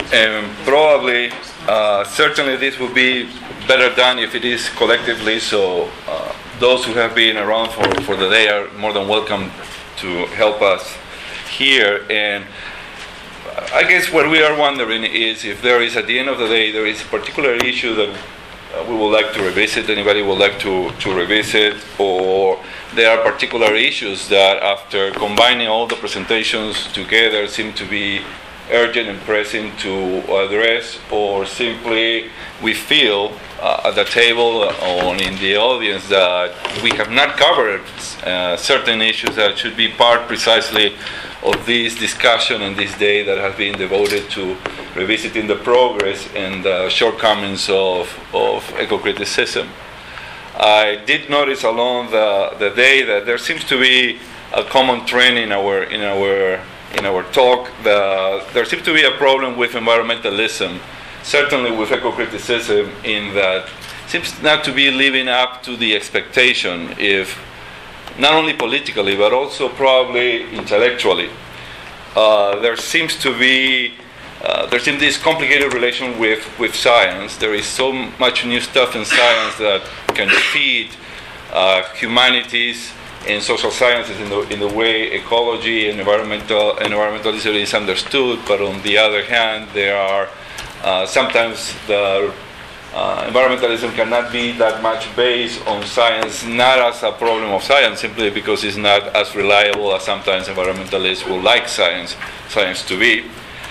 And probably, certainly this would be better done if it is collectively, so those who have been around for the day are more than welcome to help us here. And I guess what we are wondering is if there is, at the end of the day, there is a particular issue that we would like to revisit, anybody would like to revisit, or there are particular issues that after combining all the presentations together seem to be urgent and pressing to address, or simply we feel at the table or in the audience that we have not covered certain issues that should be part precisely of this discussion and this day that has been devoted to revisiting the progress and the shortcomings of eco-criticism. I did notice along the day that there seems to be a common trend in our talk. There seems to be a problem with environmentalism, certainly with eco-criticism, in that it seems not to be living up to the expectation, if not only politically but also probably intellectually. There seems this complicated relation with science. There is so much new stuff in science that can feed humanities and social sciences in the way ecology and environmentalism is understood. But on the other hand, there are sometimes the environmentalism cannot be that much based on science, not as a problem of science, simply because it's not as reliable as sometimes environmentalists would like science to be.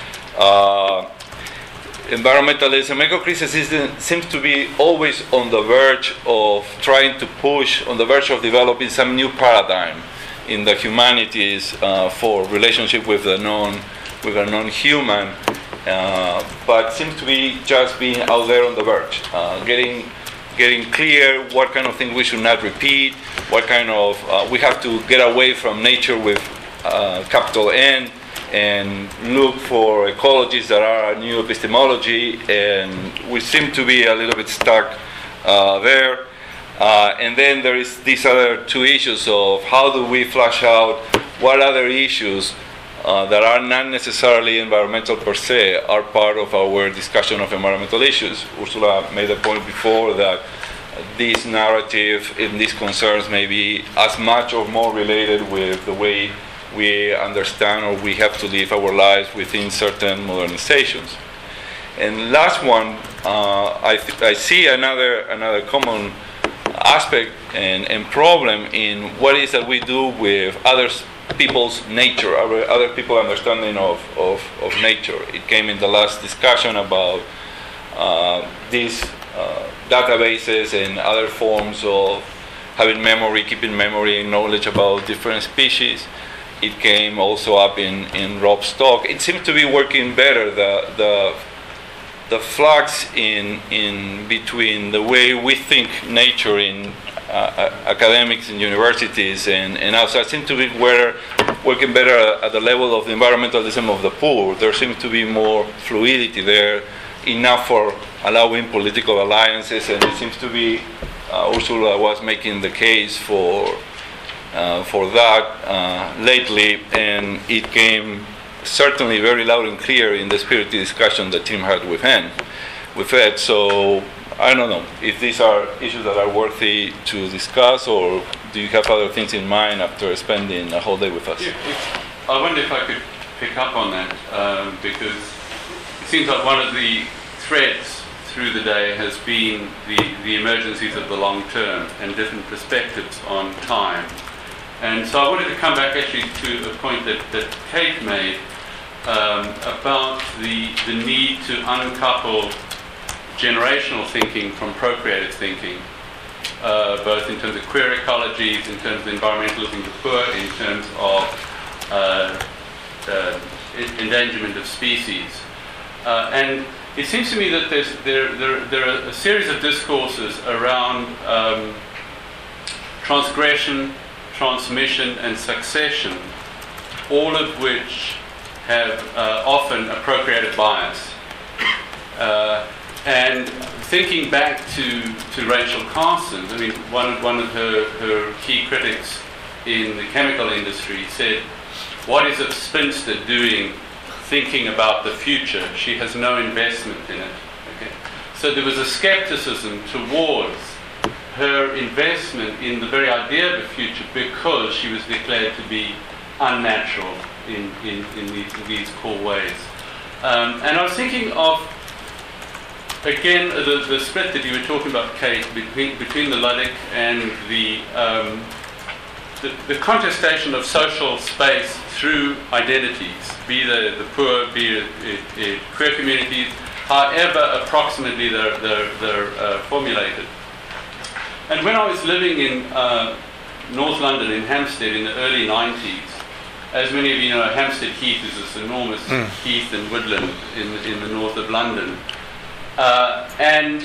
Environmentalism, eco-criticism seems to be always on the verge of trying to push, on the verge of developing some new paradigm in the humanities for relationship with the non-human. But seems to be just being out there on the verge, getting clear what kind of thing we should not repeat, what kind of we have to get away from nature with capital N and look for ecologies that are a new epistemology, and we seem to be a little bit stuck there. And then there is these other two issues of how do we flush out what other issues that are not necessarily environmental per se are part of our discussion of environmental issues. Ursula made a point before that this narrative and these concerns may be as much or more related with the way we understand or we have to live our lives within certain modernizations. And last one, I see another common aspect and problem in what is that we do with other people's nature, other people's understanding of nature. It came in the last discussion about these databases and other forms of having memory, keeping memory, and knowledge about different species. It came also up in Rob's talk. It seems to be working better. The flux in between the way we think nature in academics and universities and outside seems to be working better at the level of the environmentalism of the poor. There seems to be more fluidity there, enough for allowing political alliances, and it seems to be Ursula was making the case for that lately, and it came certainly very loud and clear in the spirited discussion that Tim had with Ed. So I don't know if these are issues that are worthy to discuss, or do you have other things in mind after spending a whole day with us? Yeah, I wonder if I could pick up on that, because it seems like one of the threads through the day has been the emergencies of the long term and different perspectives on time. And so I wanted to come back actually to a point that Kate made about the need to uncouple generational thinking from procreative thinking, both in terms of queer ecologies, in terms of environmentalism of the poor, in terms of endangerment of species. And it seems to me that there are a series of discourses around transgression, transmission, and succession, all of which have often a procreative bias. And thinking back to Rachel Carson, I mean, one of her key critics in the chemical industry said, "What is a spinster doing thinking about the future. She has no investment in it. Okay? So there was a skepticism towards her investment in the very idea of the future because she was declared to be unnatural in these core ways. And I was thinking of, again, the split that you were talking about, Kate, between the Ludic and the contestation of social space through identities, be they the poor, be it queer communities, however approximately they're formulated. And when I was living in North London, in Hampstead, in the early 90s, as many of you know, Hampstead Heath is this enormous heath and woodland in the north of London. And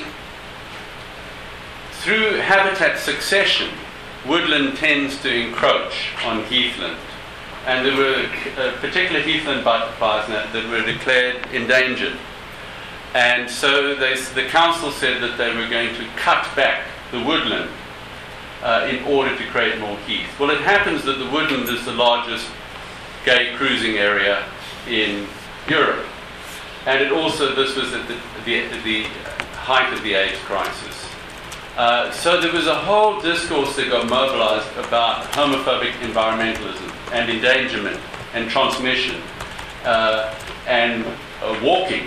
through habitat succession, woodland tends to encroach on heathland. And there were particular heathland butterflies that were declared endangered. And so the council said that they were going to cut back the woodland in order to create more heath. Well, it happens that the woodland is the largest gay cruising area in Europe. And it also, this was at the height of the AIDS crisis. So there was a whole discourse that got mobilized about homophobic environmentalism and endangerment and transmission and walking.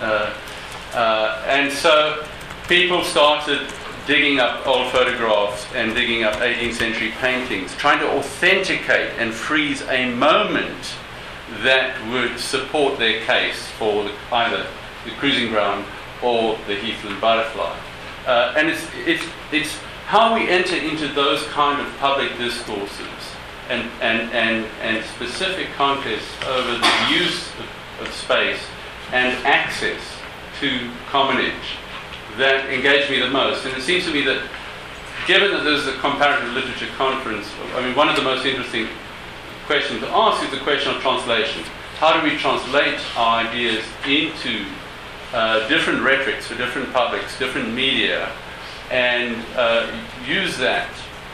And so people started digging up old photographs and digging up 18th century paintings, trying to authenticate and freeze a moment that would support their case for either the cruising ground or the heathland butterfly. And it's how we enter into those kind of public discourses and specific contests over the use of space and access to commonage that engaged me the most. And it seems to me that, given that there's a comparative literature conference, I mean, one of the most interesting questions to ask is the question of translation. How do we translate our ideas into different rhetorics for different publics, different media, and use that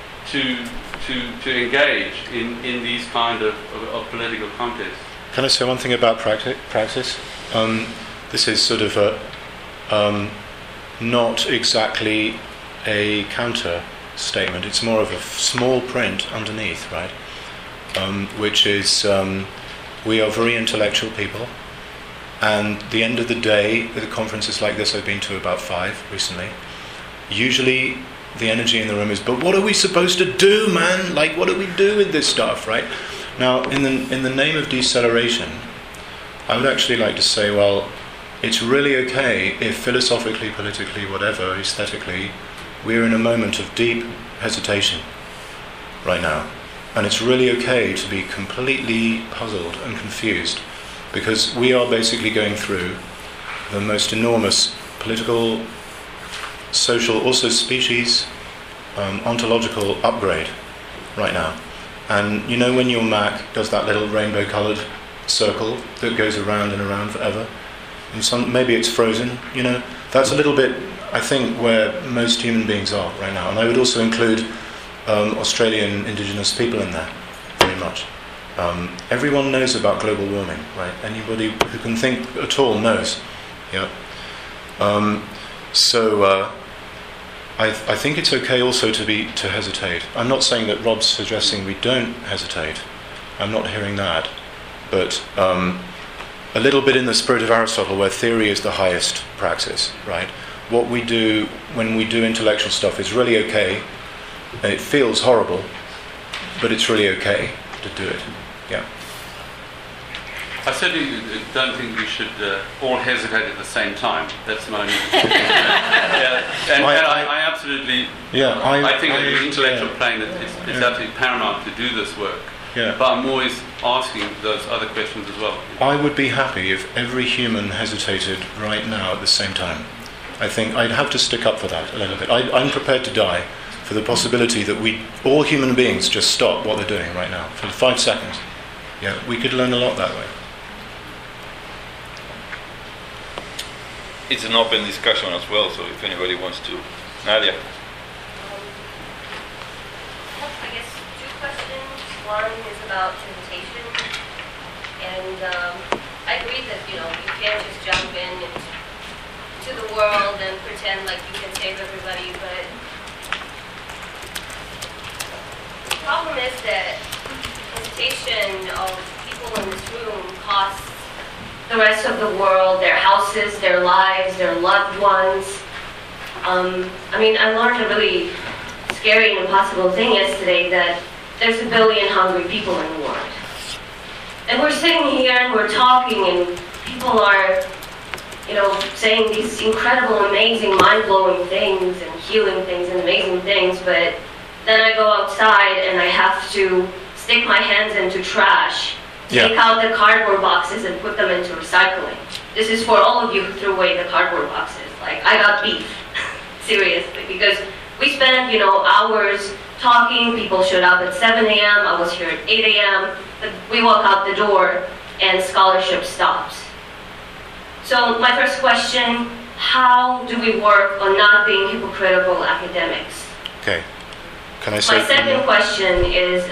to engage in these kind of political contests? Can I say one thing about praxis? This is sort of a not exactly a counter statement. It's more of a small print underneath, right? Which is we are very intellectual people, and at the end of the day, the conferences like this, I've been to about 5 recently, usually the energy in the room is, but what are we supposed to do, man? Like, what do we do with this stuff, right? Now, in the name of deceleration, I would actually like to say, well, it's really okay if philosophically, politically, whatever, aesthetically, we're in a moment of deep hesitation right now. And it's really okay to be completely puzzled and confused, because we are basically going through the most enormous political, social, also species, ontological upgrade right now. And you know when your Mac does that little rainbow-coloured circle that goes around and around forever? And maybe it's frozen, you know? That's a little bit, I think, where most human beings are right now. And I would also include Australian indigenous people in there, very much. Everyone knows about global warming, right? Anybody who can think at all knows. Yeah. So I think it's okay also to hesitate. I'm not saying that Rob's suggesting we don't hesitate. I'm not hearing that. But a little bit in the spirit of Aristotle, where theory is the highest praxis, right? What we do when we do intellectual stuff is really okay. It feels horrible, but it's really okay to do it. Yeah. I certainly don't think we should all hesitate at the same time. That's my only and I absolutely... Yeah, I think on the intellectual plane it's absolutely paramount to do this work. Yeah. But I'm always asking those other questions as well. I would be happy if every human hesitated right now at the same time. I think I'd have to stick up for that a little bit. I'm prepared to die for the possibility that all human beings just stop what they're doing right now for 5 seconds. Yeah, we could learn a lot that way. It's an open discussion as well, so if anybody wants to. Nadia. I guess 2 questions. One is about invitation, and I agree that, you can't just jump into the world and pretend like you can save everybody, but the problem is that hesitation of people in this room costs the rest of the world, their houses, their lives, their loved ones. I learned a really scary and impossible thing yesterday, that there's 1 billion hungry people in the world. And we're sitting here and we're talking and people are, saying these incredible, amazing, mind-blowing things and healing things and amazing things, but then I go outside and I have to stick my hands into trash, take out the cardboard boxes and put them into recycling. This is for all of you who threw away the cardboard boxes. Like, I got beef, seriously, because we spent, hours talking. People showed up at 7 a.m., I was here at 8 a.m., but we walk out the door and scholarship stops. So my first question, how do we work on not being hypocritical academics? Okay. Can I say? My second question is,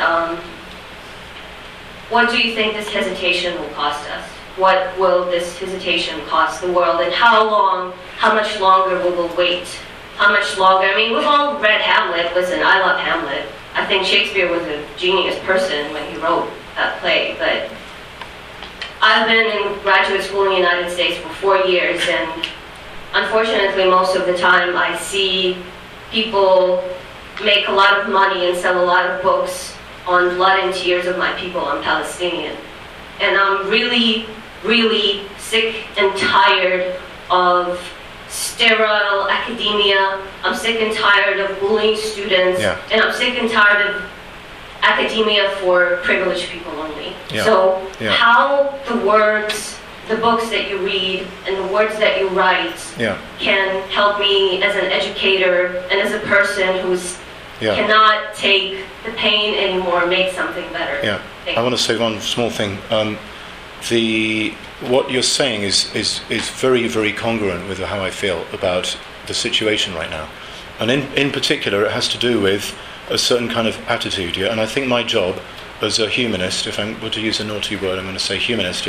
what do you think this hesitation will cost us? What will this hesitation cost the world, and how much longer will we wait? How much longer? We've all read Hamlet. Listen, I love Hamlet. I think Shakespeare was a genius person when he wrote that play, but I've been in graduate school in the United States for 4 years, and unfortunately most of the time I see people make a lot of money and sell a lot of books on blood and tears of my people. I'm Palestinian. And I'm really, really sick and tired of sterile academia. I'm sick and tired of bullying students. And I'm sick and tired of academia for privileged people only. So how the words, the books that you read and the words that you write can help me as an educator and as a person who's cannot take the pain anymore, make something better. I want to say one small thing. What you're saying is very, very congruent with how I feel about the situation right now. And in particular, it has to do with a certain kind of attitude, and I think my job as a humanist, if I were to use a naughty word, I'm going to say humanist,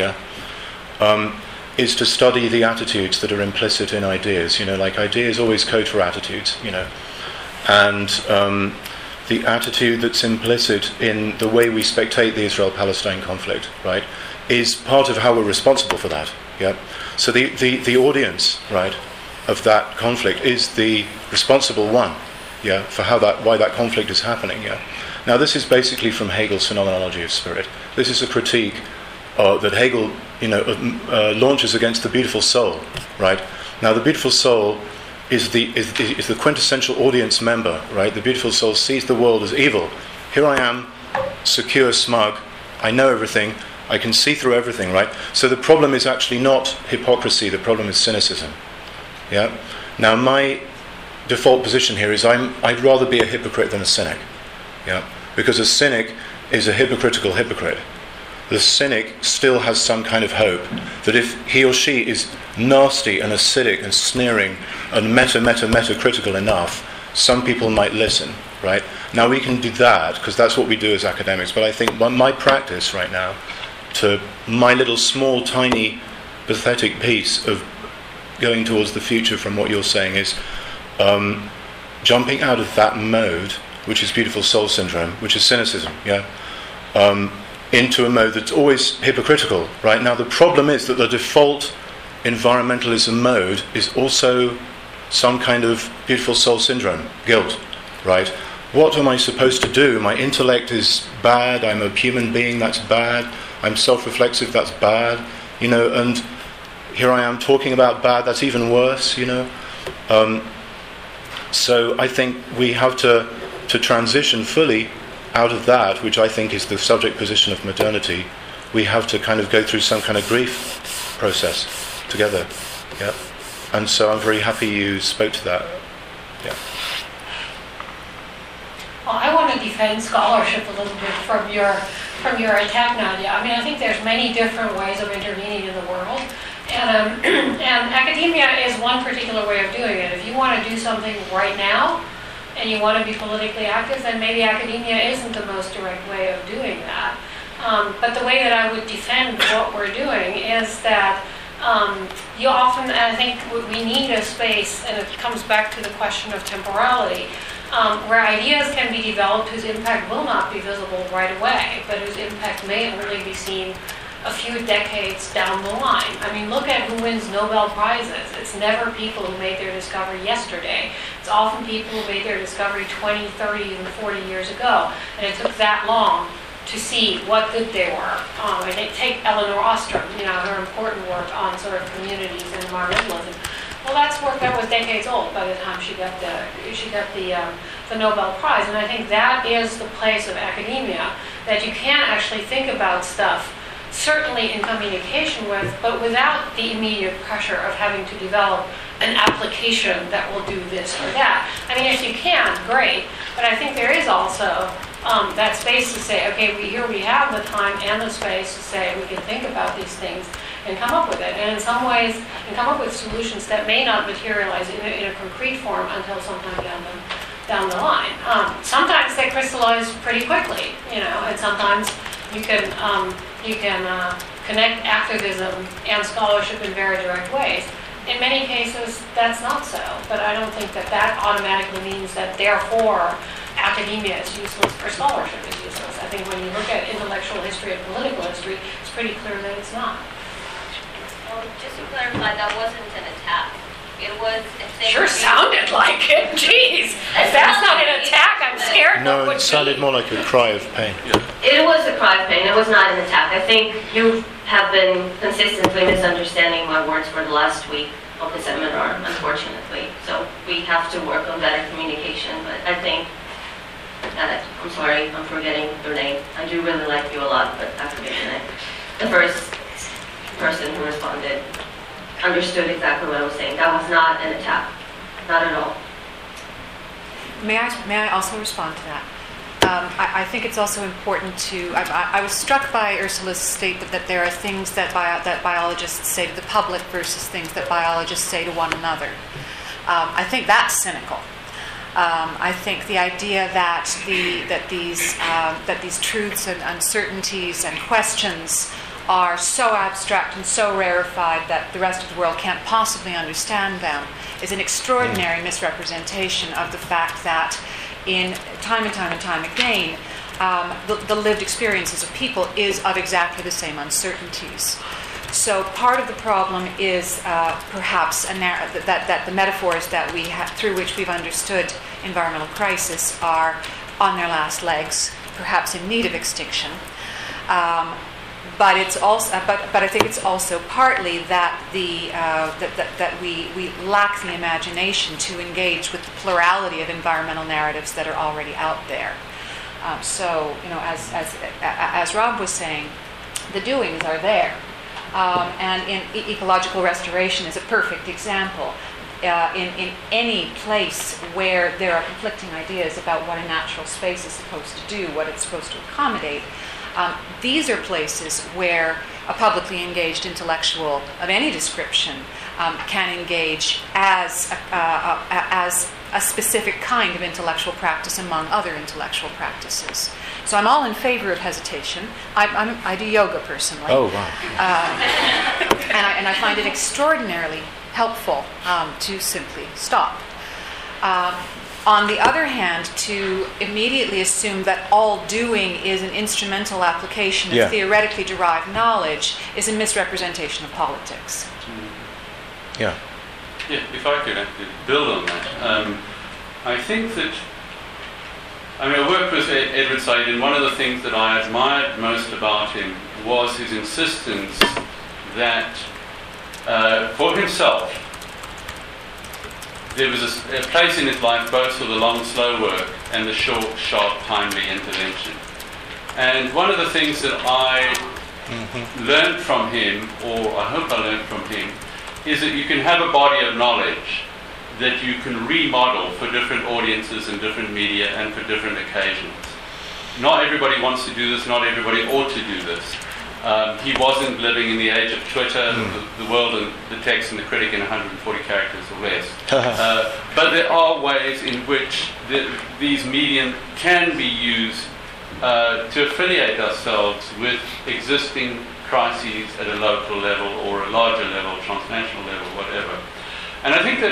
is to study the attitudes that are implicit in ideas. Like ideas always code for attitudes, and the attitude that's implicit in the way we spectate the Israel-Palestine conflict, right, is part of how we're responsible for that. So the audience, right, of that conflict is the responsible one, for why that conflict is happening. Now this is basically from Hegel's Phenomenology of Spirit. This is a critique that Hegel, launches against the beautiful soul, right? Now the beautiful soul is the quintessential audience member, right? The beautiful soul sees the world as evil. Here I am, secure, smug. I know everything. I can see through everything, right? So the problem is actually not hypocrisy. The problem is cynicism. Now my default position here is I'd rather be a hypocrite than a cynic. Because a cynic is a hypocritical hypocrite. The cynic still has some kind of hope that if he or she is nasty and acidic and sneering and meta-critical enough, some people might listen, right? Now we can do that because that's what we do as academics, but I think my practice right now, to my little small, tiny, pathetic piece of going towards the future from what you're saying is jumping out of that mode, which is beautiful soul syndrome, which is cynicism, into a mode that's always hypocritical, right? Now the problem is that the default environmentalism mode is also some kind of beautiful soul syndrome, guilt, right? What am I supposed to do? My intellect is bad, I'm a human being, that's bad, I'm self-reflexive, that's bad, and here I am talking about bad, that's even worse, So I think we have to transition fully out of that, which I think is the subject position of modernity. We have to kind of go through some kind of grief process together. And so I'm very happy you spoke to that. Well, I want to defend scholarship a little bit from your attack, Nadia. I think there's many different ways of intervening in the world. And academia is one particular way of doing it. If you want to do something right now, and you want to be politically active, then maybe academia isn't the most direct way of doing that. But the way that I would defend what we're doing is that you often, and I think we need a space, and it comes back to the question of temporality, where ideas can be developed whose impact will not be visible right away, but whose impact may only be seen a few decades down the line. I mean, look at who wins Nobel Prizes. It's never people who made their discovery yesterday. It's often people who made their discovery 20, 30, even 40 years ago. And it took that long to see what good they were. I think take Elinor Ostrom, her important work on sort of communities and environmentalism. Well, that's work that was decades old by the time she got the Nobel Prize. And I think that is the place of academia, that you can actually think about stuff certainly in communication with, but without the immediate pressure of having to develop an application that will do this or that. I mean, if you can, great, but I think there is also that space to say, okay, we have the time and the space to say we can think about these things and come up with it, and in some ways, and come up with solutions that may not materialize in a concrete form until sometime down the line. Sometimes they crystallize pretty quickly, and sometimes you can connect activism and scholarship in very direct ways. In many cases, that's not so, but I don't think that automatically means that therefore academia is useless or scholarship is useless. I think when you look at intellectual history and political history, it's pretty clear that it's not. Well, just to clarify, that wasn't an attack. It was sure sounded like it. Jeez. If that's not an attack, I'm scared. No, it sounded more like a cry of pain. Yeah. It was a cry of pain. It was not an attack. I think you have been consistently misunderstanding my words for the last week of the seminar, unfortunately. So we have to work on better communication. But I think that, I'm sorry, I'm forgetting your name. I do really like you a lot, but I forget your name. The first person who responded understood exactly what I was saying. That was not an attack. Not at all. May I also respond to that? I think it's also important to... I was struck by Ursula's statement that there are things that biologists say to the public versus things that biologists say to one another. I think that's cynical. I think the idea that these truths and uncertainties and questions are so abstract and so rarefied that the rest of the world can't possibly understand them is an extraordinary misrepresentation of the fact that in time and time again, the lived experiences of people is of exactly the same uncertainties. So part of the problem is perhaps that the metaphors that we have, through which we've understood environmental crisis, are on their last legs, perhaps in need of extinction. But it's also, but I think it's also partly that that we lack the imagination to engage with the plurality of environmental narratives that are already out there. So as Rob was saying, the doings are there, and in ecological restoration is a perfect example. In any place where there are conflicting ideas about what a natural space is supposed to do, what it's supposed to accommodate. These are places where a publicly engaged intellectual of any description can engage as a specific kind of intellectual practice among other intellectual practices. So I'm all in favor of hesitation. I do yoga personally. Oh, wow. And I find it extraordinarily helpful to simply stop. On the other hand, to immediately assume that all doing is an instrumental application of theoretically derived knowledge is a misrepresentation of politics. Yeah. Yeah, if I could actually build on that. I think that, I worked with Edward Said, and one of the things that I admired most about him was his insistence that for himself, there was a place in his life both for the long, slow work and the short, sharp, timely intervention. And one of the things that I learned from him, or I hope I learned from him, is that you can have a body of knowledge that you can remodel for different audiences and different media and for different occasions. Not everybody wants to do this, not everybody ought to do this. He wasn't living in the age of Twitter, the world and the text and the critic in 140 characters or less. But there are ways in which these medium can be used to affiliate ourselves with existing crises at a local level or a larger level, transnational level, whatever. And I think that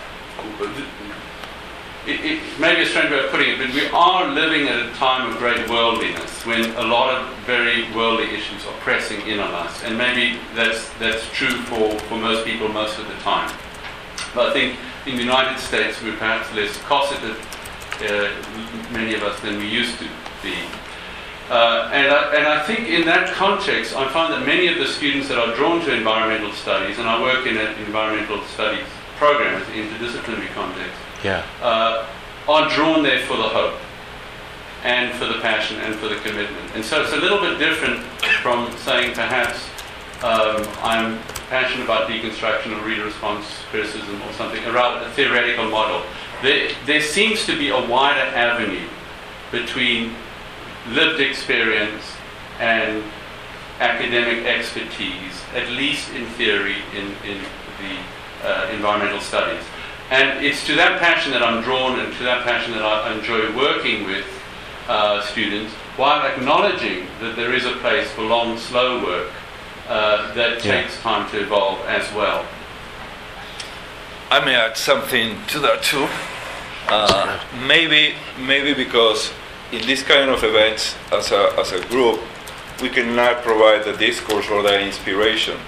it may be a strange way of putting it, but we are living at a time of great worldliness when a lot of very worldly issues are pressing in on us. And maybe that's true for most people most of the time. But I think in the United States we're perhaps less cosseted, many of us, than we used to be. And I think in that context, I find that many of the students that are drawn to environmental studies, and I work in an environmental studies program, in the interdisciplinary context, are drawn there for the hope and for the passion and for the commitment. And so it's a little bit different from saying perhaps I'm passionate about deconstruction or reader response criticism or something, a rather theoretical model. There seems to be a wider avenue between lived experience and academic expertise, at least in theory, in the environmental studies. And it's to that passion that I'm drawn, and to that passion that I enjoy working with students, while acknowledging that there is a place for long, slow work that takes time to evolve as well. I may add something to that too. Maybe because in this kind of events, as a group, we cannot provide the discourse or the inspiration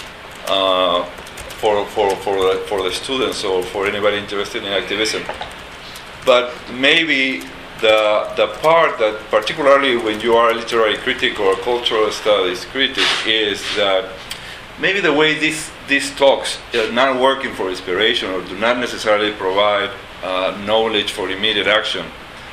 for the students or for anybody interested in activism. But maybe the part that, particularly when you are a literary critic or a cultural studies critic, is that maybe the way these talks are not working for inspiration or do not necessarily provide knowledge for immediate action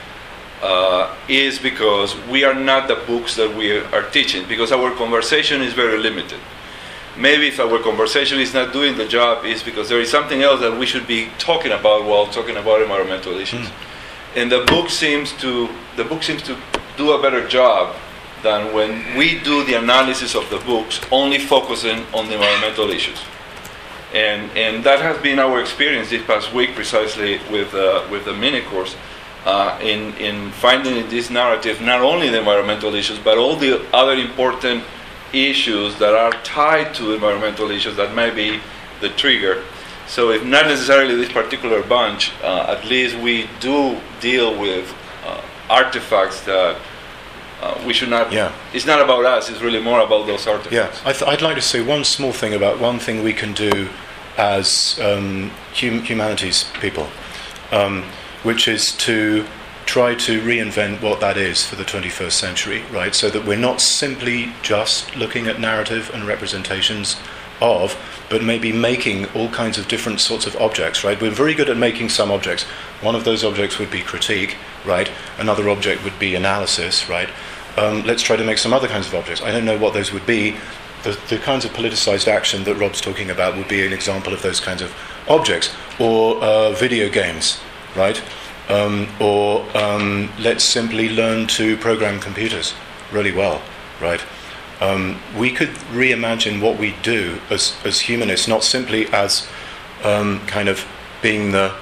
is because we are not the books that we are teaching, because our conversation is very limited. Maybe if our conversation is not doing the job, is because there is something else that we should be talking about while talking about environmental issues. And the book seems to do a better job than when we do the analysis of the books only focusing on the environmental issues. And that has been our experience this past week, precisely with the mini course, in finding in this narrative not only the environmental issues, but all the other important issues that are tied to environmental issues that may be the trigger. So if not necessarily this particular bunch, at least we do deal with artifacts that we should not... It's not about us, it's really more about those artifacts. I'd like to say one small thing about one thing we can do as humanities people, which is to try to reinvent what that is for the 21st century, right? So that we're not simply just looking at narrative and representations of, but maybe making all kinds of different sorts of objects, right? We're very good at making some objects. One of those objects would be critique, right? Another object would be analysis, right? Let's try to make some other kinds of objects. I don't know what those would be. The kinds of politicized action that Rob's talking about would be an example of those kinds of objects. Or video games, right? Or let's simply learn to program computers really well, right? We could reimagine what we do as humanists, not simply as kind of being the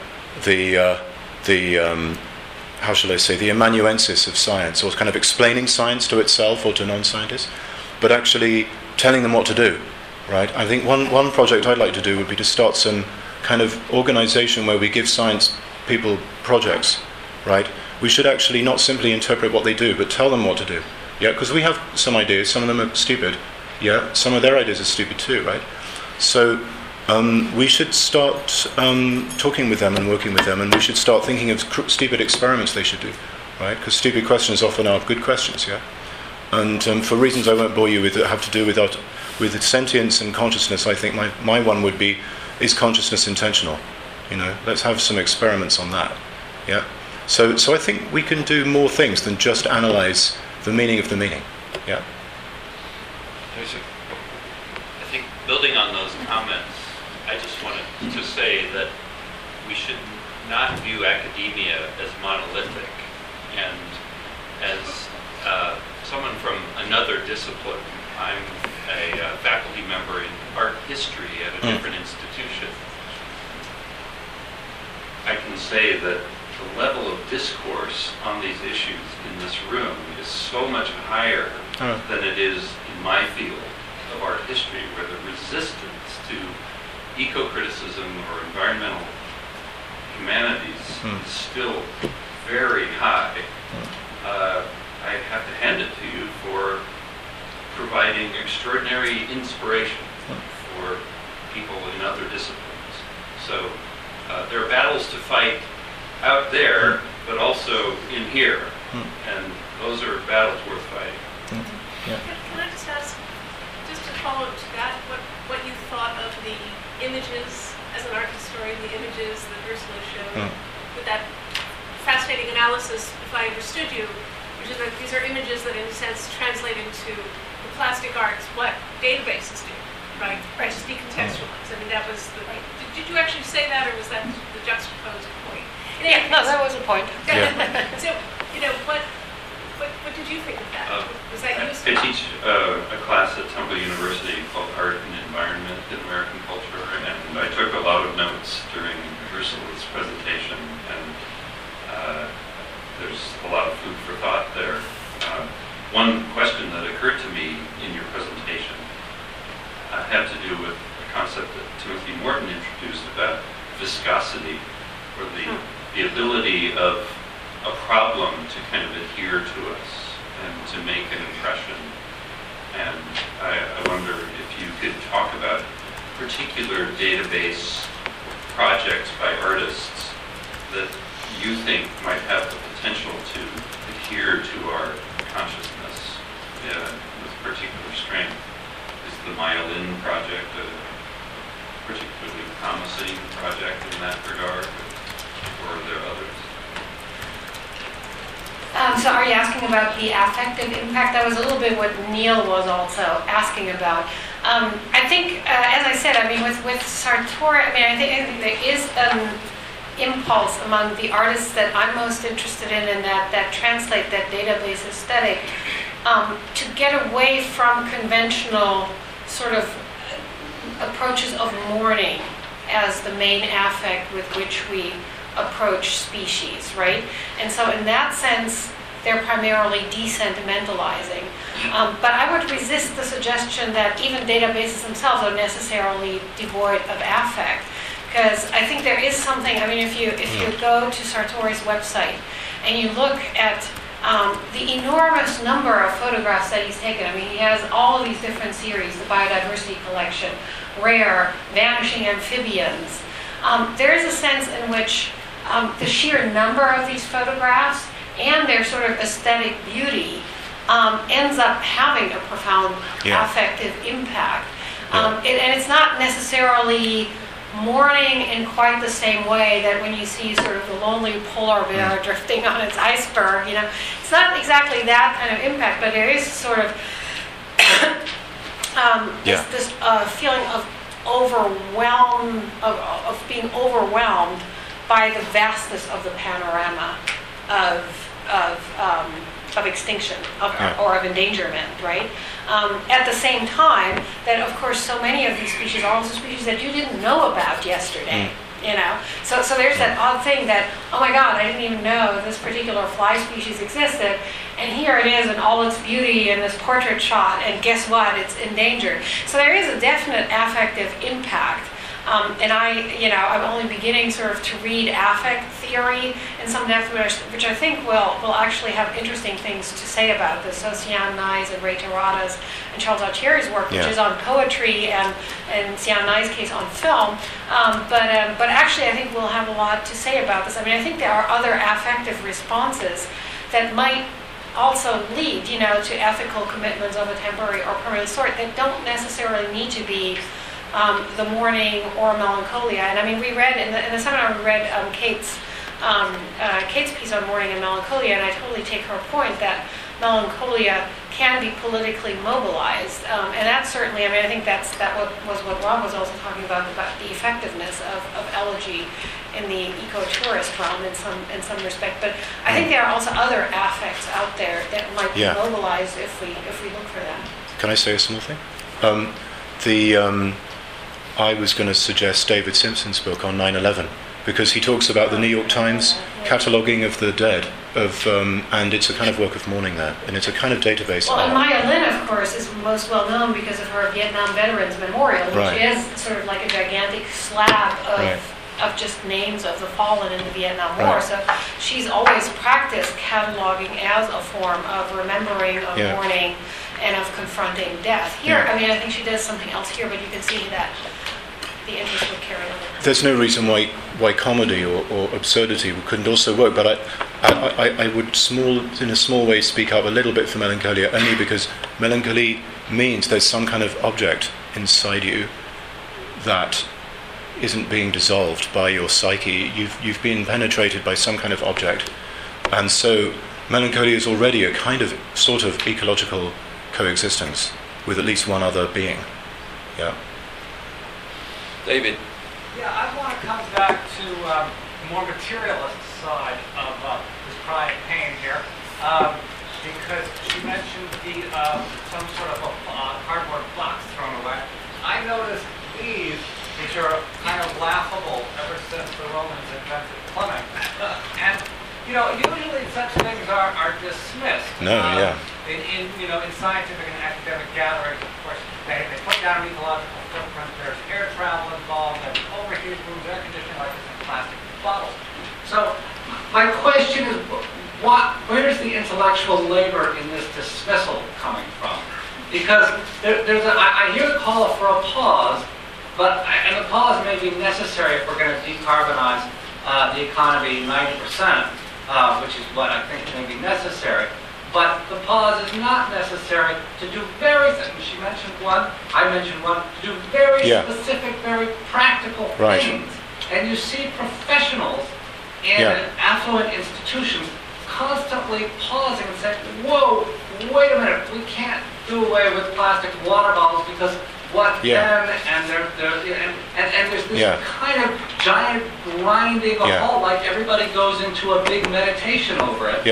how shall I say, the amanuensis of science, or kind of explaining science to itself or to non-scientists, but actually telling them what to do, right? I think one project I'd like to do would be to start some kind of organization where we give science people projects, right? We should actually not simply interpret what they do, but tell them what to do. Yeah, because we have some ideas, some of them are stupid. Yeah, some of their ideas are stupid too, right? So we should start talking with them and working with them, and we should start thinking of stupid experiments they should do, right? Because stupid questions often are good questions, yeah? And for reasons I won't bore you with that have to do with sentience and consciousness, I think my one would be, is consciousness intentional? You know, let's have some experiments on that, yeah? So I think we can do more things than just analyze the meaning of the meaning, yeah? I think building on those comments, I just wanted to say that we should not view academia as monolithic. And as someone from another discipline, I'm a faculty member in art history at a different institution. I can say that the level of discourse on these issues in this room is so much higher than it is in my field of art history, where the resistance to eco-criticism or environmental humanities is still very high. I have to hand it to you for providing extraordinary inspiration for people in other disciplines. So there are battles to fight out there, but also in here, and those are battles worth fighting. Can I just ask, just to follow up to that, what you thought of the images, as an art historian, the images that Ursula showed, with that fascinating analysis, if I understood you, which is that these are images that in a sense translate into the plastic arts, what databases do, right? Right, just decontextualize. I mean, that was the, did you actually say that, or was that the juxtaposed point? Yeah, no, that was a point. So, what did you think of that? Was that useful? I teach a class at Temple University called Art and Environment in American Culture, and I took a lot of notes during Ursula's presentation, and there's a lot of food for thought there. One question that occurred to me in your presentation had to do with a concept that Timothy Morton introduced about viscosity, or the ability of a problem to kind of adhere to us and to make an impression. And I wonder if you could talk about particular database projects by artists that you think might have the potential to adhere to our consciousness with particular strength. Is the Maya Lin project a particularly promising project in that regard, or are there others? So are you asking about the affective impact? That was a little bit what Neil was also asking about. I think, as I said, I mean, with Sartori, I mean, I think there is an impulse among the artists that I'm most interested in and that translate that database aesthetic to get away from conventional sort of approaches of mourning as the main affect with which we approach species, right? And so in that sense, they're primarily desentimentalizing. But I would resist the suggestion that even databases themselves are necessarily devoid of affect, because I think there is something, I mean, if you go to Sartori's website and you look at the enormous number of photographs that he's taken, I mean, he has all of these different series, the biodiversity collection, rare, vanishing amphibians. There is a sense in which the sheer number of these photographs and their sort of aesthetic beauty ends up having a profound affective impact. And it's not necessarily mourning in quite the same way that when you see sort of the lonely polar bear drifting on its iceberg, you know, it's not exactly that kind of impact, but there is sort of this feeling of being overwhelmed by the vastness of the panorama of extinction or of endangerment, right? At the same time that, of course, so many of these species are also species that you didn't know about yesterday, you know? So there's that odd thing that, oh my God, I didn't even know this particular fly species existed, and here it is in all its beauty in this portrait shot, and guess what? It's endangered. So there is a definite affective impact. And I'm only beginning sort of to read affect theory in some depth, which I think will actually have interesting things to say about this. So Sian Nai's and Ray Terada's and Charles Altieri's work, which is on poetry, and Sian Nai's case on film. But actually, I think we'll have a lot to say about this. I mean, I think there are other affective responses that might also lead, you know, to ethical commitments of a temporary or permanent sort that don't necessarily need to be the mourning or melancholia. And I mean, we read in the seminar, we read Kate's piece on mourning and melancholia, and I totally take her point that melancholia can be politically mobilized, and that's certainly, I mean, I think that was what Rob was also talking about the effectiveness of elegy in the eco-tourist realm in some respect. But I think there are also other affects out there that might be mobilized if we look for them. Can I say a small thing? I was going to suggest David Simpson's book on 9/11, because he talks about the New York Times cataloguing of the dead, and it's a kind of work of mourning there, and it's a kind of database. Well, and Maya Lin, of course, is most well known because of her Vietnam Veterans Memorial, which is sort of like a gigantic slab of just names of the fallen in the Vietnam War. So she's always practiced cataloging as a form of remembering, of mourning, and of confronting death. Here, I mean, I think she does something else here, but you can see that the interest would carry over. There's no reason why comedy or absurdity couldn't also work, but I would in a small way speak up a little bit for melancholia, only because melancholy means there's some kind of object inside you that isn't being dissolved by your psyche. You've been penetrated by some kind of object, and so melancholy is already a kind of sort of ecological coexistence with at least one other being. Yeah. David. Yeah, I want to come back to the more materialist side of this cry and pain here, because she mentioned some sort of a cardboard box thrown away. I noticed these, which are kind of laughable ever since the Romans invented plumbing. And, usually such things are dismissed. In scientific and academic gatherings, of course, they put down an ecological footprint. There's air travel involved, there's overheated rooms, air conditioning, like this in plastic bottles. So my question is, where's the intellectual labor in this dismissal coming from? Because I hear the call for a pause, and the pause may be necessary if we're going to decarbonize the economy 90%, which is what I think may be necessary. But the pause is not necessary to do very, she mentioned one, I mentioned one, to do very specific, very practical things. And you see professionals in affluent institutions constantly pausing and saying, whoa, wait a minute, we can't do away with plastic water bottles because what then? And there's this kind of giant grinding of halt, like everybody goes into a big meditation over it.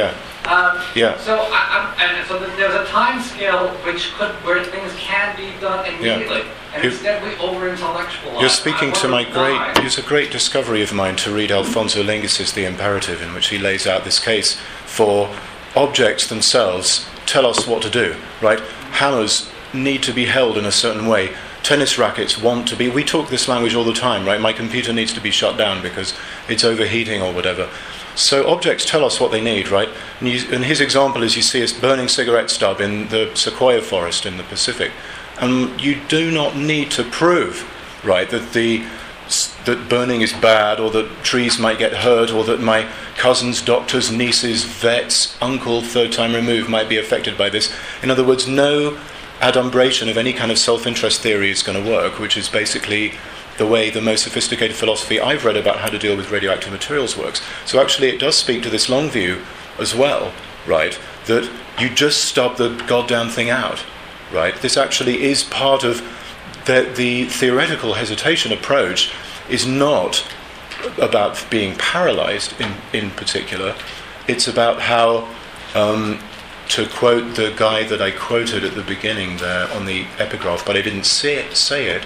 So there's a time scale where things can be done immediately, and instead we over-intellectualize. You're speaking to it's a great discovery of mine to read Alfonso Lengis's The Imperative, in which he lays out this case for objects themselves tell us what to do, right? Hammers need to be held in a certain way. Tennis rackets want to be... We talk this language all the time, right? My computer needs to be shut down because it's overheating or whatever. So objects tell us what they need, right? And his example is you see a burning cigarette stub in the sequoia forest in the Pacific. And you do not need to prove, right, that burning is bad, or that trees might get hurt, or that my cousin's doctor's niece's vet's uncle, third time removed, might be affected by this. In other words, no adumbration of any kind of self-interest theory is going to work, which is basically the way the most sophisticated philosophy I've read about how to deal with radioactive materials works. So actually it does speak to this long view as well, right, that you just stub the goddamn thing out, right? This actually is part of the theoretical hesitation approach is not about being paralyzed in particular. It's about how, to quote the guy that I quoted at the beginning there on the epigraph, but I didn't say it,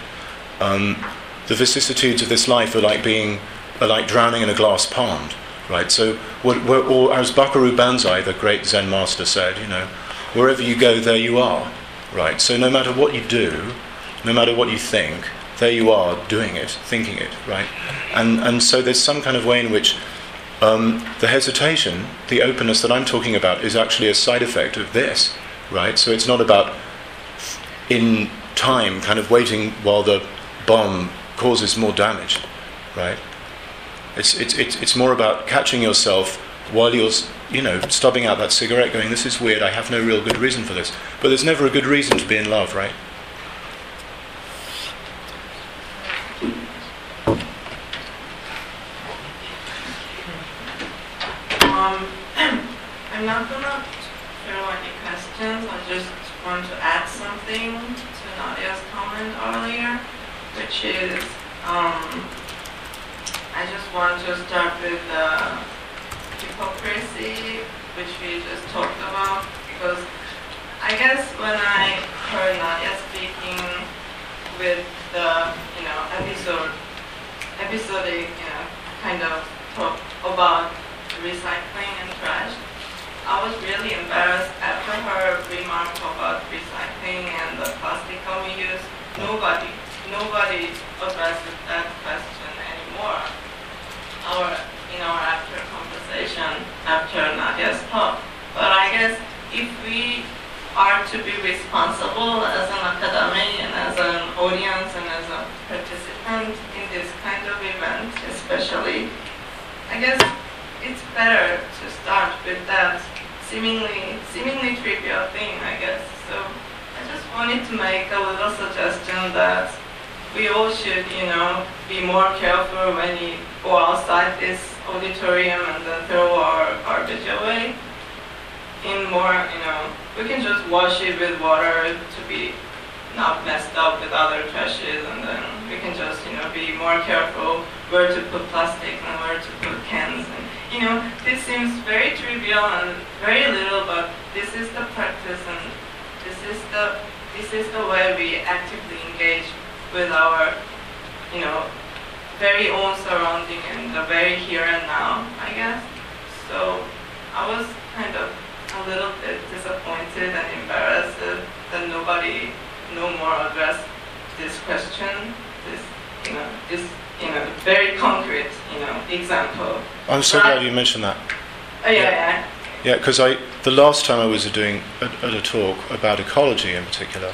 the vicissitudes of this life are like drowning in a glass pond, right? So, as Buckaroo Banzai, the great Zen master, said, wherever you go, there you are, right? So no matter what you do, no matter what you think, there you are doing it, thinking it, right? And so there's some kind of way in which the hesitation, the openness that I'm talking about, is actually a side effect of this, right? So it's not about in time kind of waiting while the bomb causes more damage, right? It's more about catching yourself while you're, stubbing out that cigarette going, this is weird, I have no real good reason for this. But there's never a good reason to be in love, right? I'm not going to throw any questions. I just want to add something to Nadia's comment earlier, which is I just want to start with hypocrisy, which we just talked about, because I guess when I heard Nadia speaking with the episodic kind of talk about recycling and trash. I was really embarrassed after her remark about recycling and the plastic we use. Nobody addresses that question anymore. In our after conversation, after Nadia's talk. But I guess if we are to be responsible as an academy and as an audience and as a participant in this kind of event, especially, I guess it's better to start with that seemingly trivial thing, I guess. So I just wanted to make a little suggestion that we all should, be more careful when we go outside this auditorium and then throw our garbage away. We can just wash it with water to be not messed up with other trashes, and then we can just, be more careful where to put plastic and where to put cans. And, this seems very trivial and very little, but this is the practice, and this is the way we actively engage with our, very own surrounding and the very here and now, I guess. So I was kind of a little bit disappointed and embarrassed that nobody no more addressed this question, this very concrete, example. I'm so glad you mentioned that. Yeah. Yeah, because the last time I was doing at a talk about ecology in particular,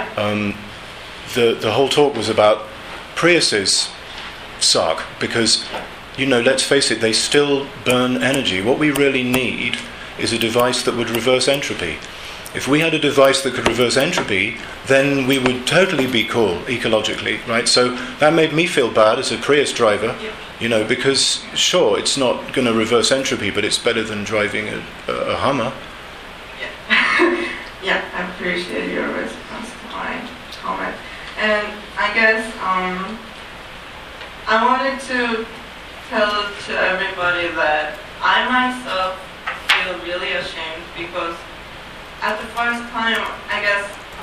the whole talk was about Priuses suck because, let's face it, they still burn energy. What we really need is a device that would reverse entropy. If we had a device that could reverse entropy, then we would totally be cool ecologically, right? So that made me feel bad as a Prius driver, because sure, it's not going to reverse entropy, but it's better than driving a Hummer. Yeah. Yeah, I appreciate your response to my comment. And I guess I wanted to tell to everybody that I myself feel really ashamed because at the first time, I guess,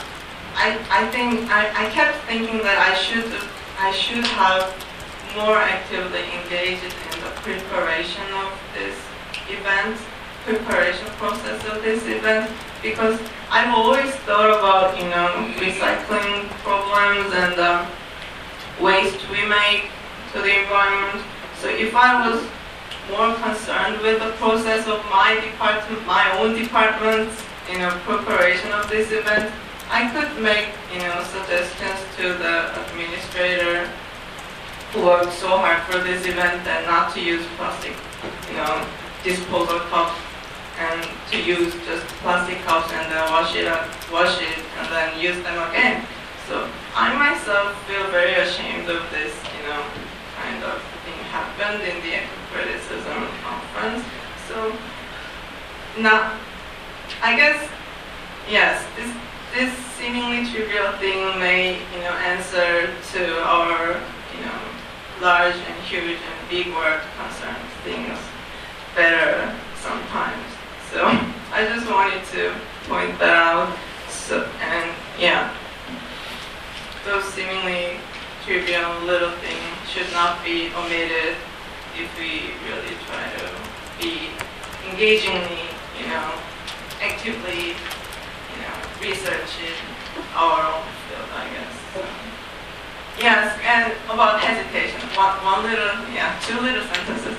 I kept thinking that I should have more actively engaged in the preparation of this event, preparation process of this event, because I've always thought about, recycling problems and waste we make to the environment. So if I was more concerned with the process of my own department's, preparation of this event, I could make, suggestions to the administrator who worked so hard for this event and not to use plastic, disposal cups and to use just plastic cups and then wash it and then use them again. So I myself feel very ashamed of this, kind of thing happened in the eco-criticism conference. So now, I guess, yes, this seemingly trivial thing may, answer to our, large and huge and big world concerns things better sometimes. So I just wanted to point that out. So, and yeah, those seemingly trivial little things should not be omitted if we really try to be engagingly, actively, researching our own field, I guess. So, yes, and about hesitation, two little sentences.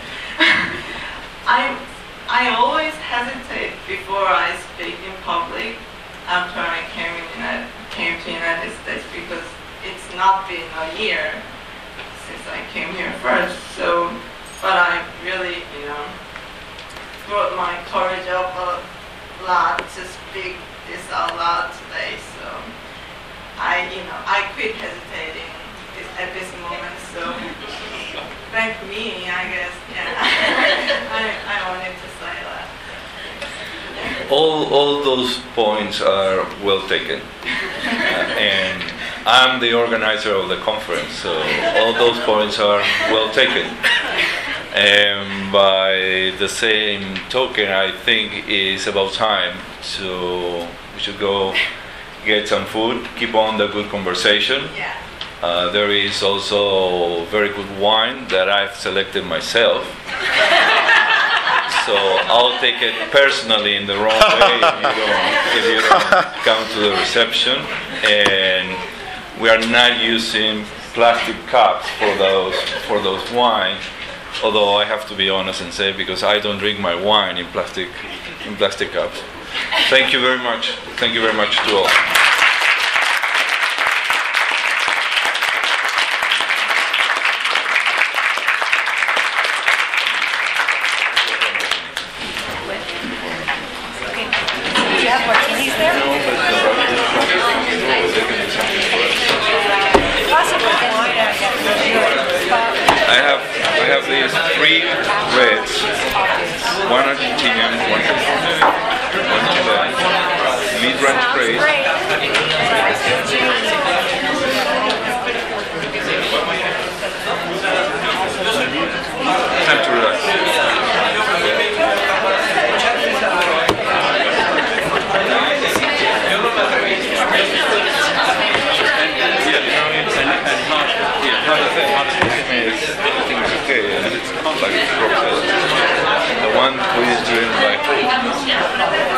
I always hesitate before I speak in public after I came to United States because it's not been a year since I came here first. So, but I really, brought my courage up a lot to speak this out loud today. So I quit hesitating at this moment. So thank me, I guess. Yeah, I wanted to say that. All those points are well taken, and I'm the organizer of the conference, so all those points are well taken. And by the same token, I think it's about time, so we should go get some food, keep on the good conversation. Yeah. There is also very good wine that I've selected myself. So I'll take it personally in the wrong way if you don't come to the reception. And we are not using plastic cups for those wines. Although I have to be honest and say, because I don't drink my wine in plastic cups. Thank you very much. Thank you very much to all. Do you have martinis there? Possibly wine, I guess. I have these 3 reds, one Argentinian, one Chilean, mid-range grade. Time to relax. Everything's okay, and it's not like it's broken. The one who is doing like